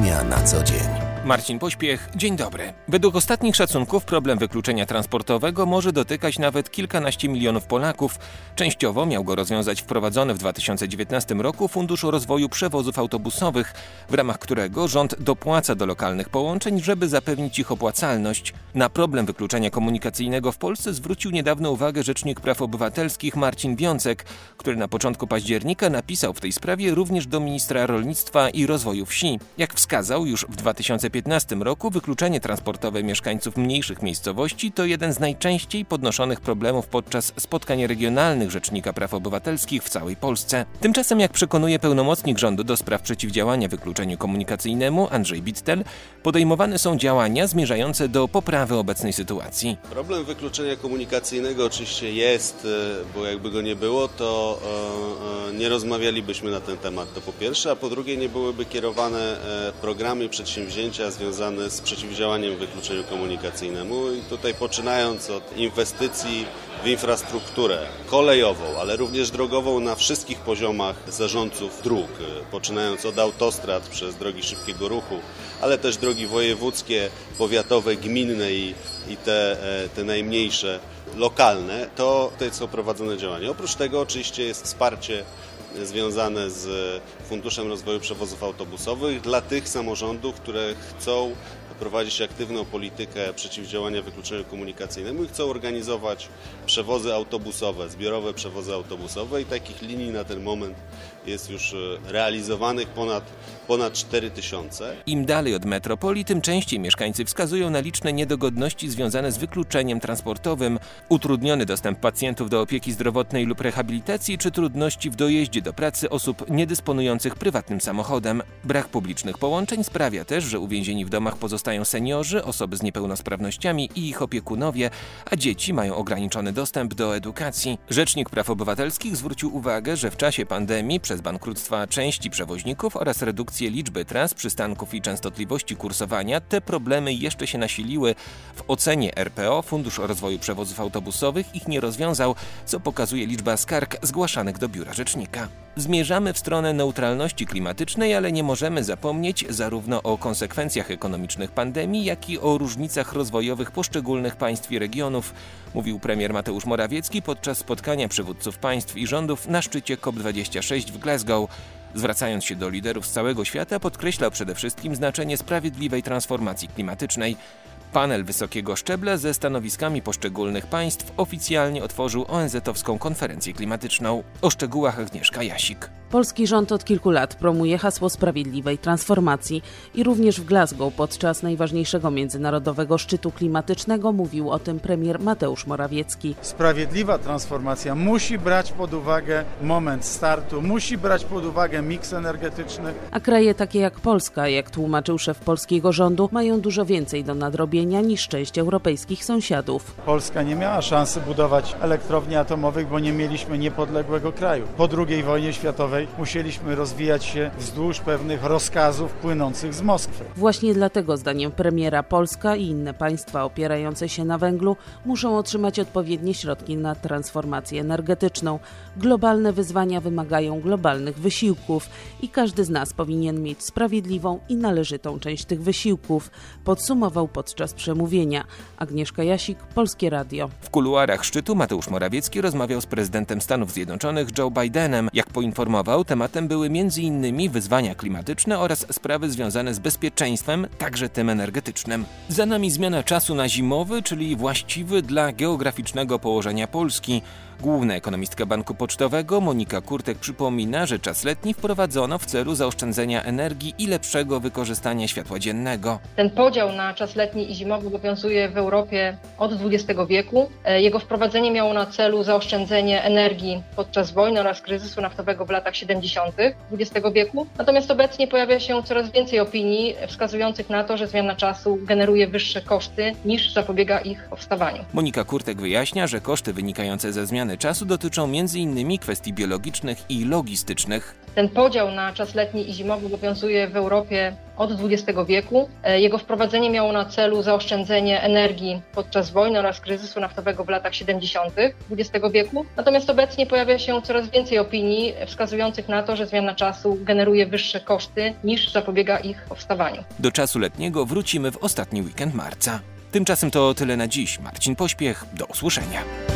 Dnia na co dzień. Marcin Pośpiech, dzień dobry. Według ostatnich szacunków problem wykluczenia transportowego może dotykać nawet kilkanaście milionów Polaków. Częściowo miał go rozwiązać wprowadzony w 2019 roku Fundusz Rozwoju Przewozów Autobusowych, w ramach którego rząd dopłaca do lokalnych połączeń, żeby zapewnić ich opłacalność. Na problem wykluczenia komunikacyjnego w Polsce zwrócił niedawno uwagę Rzecznik Praw Obywatelskich Marcin Wiącek, który na początku października napisał w tej sprawie również do ministra rolnictwa i rozwoju wsi. Jak wskazał, już w 2015 roku wykluczenie transportowe mieszkańców mniejszych miejscowości to jeden z najczęściej podnoszonych problemów podczas spotkań regionalnych Rzecznika Praw Obywatelskich w całej Polsce. Tymczasem, jak przekonuje pełnomocnik rządu do spraw przeciwdziałania wykluczeniu komunikacyjnemu Andrzej Bittel, podejmowane są działania zmierzające do poprawy obecnej sytuacji. Problem wykluczenia komunikacyjnego oczywiście jest, bo jakby go nie było, to nie rozmawialibyśmy na ten temat, to po pierwsze, a po drugie nie byłyby kierowane programy i przedsięwzięcia związane z przeciwdziałaniem wykluczeniu komunikacyjnemu i tutaj poczynając od inwestycji w infrastrukturę kolejową, ale również drogową na wszystkich poziomach zarządców dróg, poczynając od autostrad przez drogi szybkiego ruchu, ale też drogi wojewódzkie, powiatowe, gminne i te najmniejsze, lokalne, to tutaj są prowadzone działania. Oprócz tego oczywiście jest wsparcie związane z Funduszem Rozwoju Przewozów Autobusowych dla tych samorządów, które chcą prowadzić aktywną politykę przeciwdziałania wykluczeniu komunikacyjnemu i chcą organizować przewozy autobusowe, zbiorowe przewozy autobusowe i takich linii na ten moment jest już realizowanych ponad 4000. Im dalej od metropolii, tym częściej mieszkańcy wskazują na liczne niedogodności związane z wykluczeniem transportowym, utrudniony dostęp pacjentów do opieki zdrowotnej lub rehabilitacji, czy trudności w dojeździe do pracy osób niedysponujących prywatnym samochodem. Brak publicznych połączeń sprawia też, że uwięzieni w domach pozostają seniorzy, osoby z niepełnosprawnościami i ich opiekunowie, a dzieci mają ograniczony dostęp do edukacji. Rzecznik Praw Obywatelskich zwrócił uwagę, że w czasie pandemii przez bankructwa części przewoźników oraz redukcję liczby tras, przystanków i częstotliwości kursowania te problemy jeszcze się nasiliły. W ocenie RPO Fundusz Rozwoju Przewozów Autobusowych ich nie rozwiązał, co pokazuje liczba skarg zgłaszanych do biura rzecznika. Zmierzamy w stronę neutralności klimatycznej, ale nie możemy zapomnieć zarówno o konsekwencjach ekonomicznych pandemii, jak i o różnicach rozwojowych poszczególnych państw i regionów, mówił premier Mateusz Morawiecki podczas spotkania przywódców państw i rządów na szczycie COP26 w Glasgow. Zwracając się do liderów z całego świata, podkreślał przede wszystkim znaczenie sprawiedliwej transformacji klimatycznej. Panel wysokiego szczebla ze stanowiskami poszczególnych państw oficjalnie otworzył ONZ-owską konferencję klimatyczną. O szczegółach Agnieszka Jasik. Polski rząd od kilku lat promuje hasło sprawiedliwej transformacji i również w Glasgow podczas najważniejszego międzynarodowego szczytu klimatycznego mówił o tym premier Mateusz Morawiecki. Sprawiedliwa transformacja musi brać pod uwagę moment startu, musi brać pod uwagę miks energetyczny. A kraje takie jak Polska, jak tłumaczył szef polskiego rządu, mają dużo więcej do nadrobienia niż część europejskich sąsiadów. Polska nie miała szansy budować elektrowni atomowych, bo nie mieliśmy niepodległego kraju. Po II wojnie światowej musieliśmy rozwijać się wzdłuż pewnych rozkazów płynących z Moskwy. Właśnie dlatego, zdaniem premiera, Polska i inne państwa opierające się na węglu muszą otrzymać odpowiednie środki na transformację energetyczną. Globalne wyzwania wymagają globalnych wysiłków i każdy z nas powinien mieć sprawiedliwą i należytą część tych wysiłków, podsumował podczas przemówienia. Agnieszka Jasik, Polskie Radio. W kuluarach szczytu Mateusz Morawiecki rozmawiał z prezydentem Stanów Zjednoczonych Joe Bidenem. Jak poinformował, tematem były m.in. wyzwania klimatyczne oraz sprawy związane z bezpieczeństwem, także tym energetycznym. Za nami zmiana czasu na zimowy, czyli właściwy dla geograficznego położenia Polski. Główna ekonomistka Banku Pocztowego Monika Kurtek przypomina, że czas letni wprowadzono w celu zaoszczędzenia energii i lepszego wykorzystania światła dziennego. Ten podział na czas letni i zimowy obowiązuje w Europie od XX wieku. Jego wprowadzenie miało na celu zaoszczędzenie energii podczas wojny oraz kryzysu naftowego w latach 70. XX wieku. Natomiast obecnie pojawia się coraz więcej opinii wskazujących na to, że zmiana czasu generuje wyższe koszty niż zapobiega ich powstawaniu. Monika Kurtek wyjaśnia, że koszty wynikające ze zmiany czasu dotyczą m.in. kwestii biologicznych i logistycznych. Ten podział na czas letni i zimowy obowiązuje w Europie od XX wieku. Jego wprowadzenie miało na celu zaoszczędzenie energii podczas wojny oraz kryzysu naftowego w latach 70. XX wieku. Natomiast obecnie pojawia się coraz więcej opinii wskazujących wskazujących na to, że zmiana czasu generuje wyższe koszty niż zapobiega ich powstawaniu. Do czasu letniego wrócimy w ostatni weekend marca. Tymczasem to tyle na dziś. Marcin Pośpiech, do usłyszenia.